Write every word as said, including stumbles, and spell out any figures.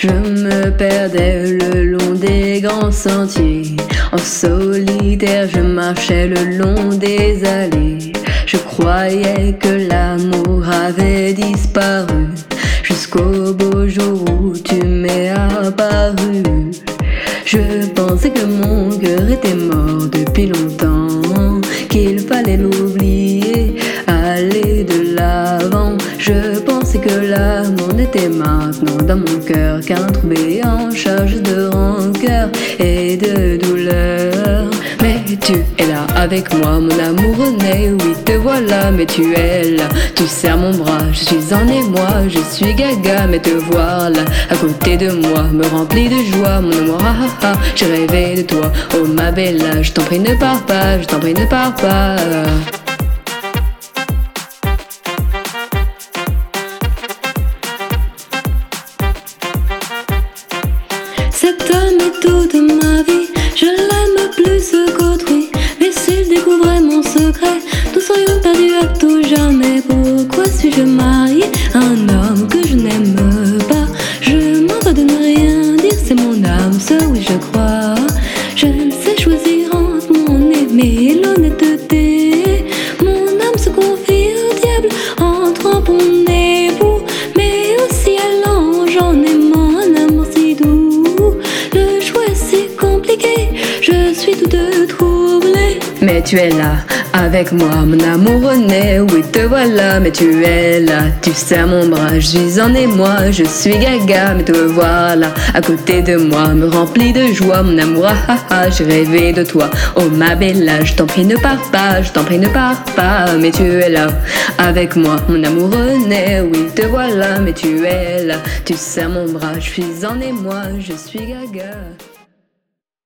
Je me perdais le long des grands sentiers. En solitaire, je marchais le long des allées. Je croyais que l'amour avait disparu, jusqu'au beau jour où tu m'es apparu. Je pensais que mon cœur était mort depuis longtemps, qu'il fallait l'oublier, aller de l'avant. Je pensais que l'amour n'était maintenant dans mon cœur qu'un trouvé en charge de rancœur et de douleur. Mais tu es là avec moi, mon amour né, oui te voilà, mais tu es là. Tu serres mon bras, je suis en émoi, je suis gaga, mais te voilà à côté de moi, me remplit de joie, mon amour, ah ah ah. J'ai rêvé de toi, oh ma bella, je t'en prie ne pars pas, je t'en prie ne pars pas. Cet homme est toute ma vie, je l'aime plus qu'autrui. Mais s'il découvrait mon secret, nous serions perdus à tout jamais. Pourquoi suis-je mariée à un homme que je n'aime pas? Je m'en veux de ne rien dire, c'est mon âme sœur, oui je crois. Je ne sais choisir entre mon aimé et l'honnêteté. Mon âme se confie au diable en trompant mon époux, mais aussi à l'ange en aimant un amour si doux. Le choix est si compliqué, je suis toute troublée. Mais tu es là avec moi, mon amour né, oui te voilà, mais tu es là. Tu serres mon bras, je suis en émoi, je suis gaga, mais te voilà à côté de moi, me remplit de joie, mon amour, ah ah ah. J'ai rêvé de toi, oh ma bella, je t'en prie ne pars pas, je t'en prie ne pars pas. Mais tu es là avec moi, mon amour né, oui te voilà, mais tu es là. Tu serres mon bras, je suis en émoi, je suis gaga.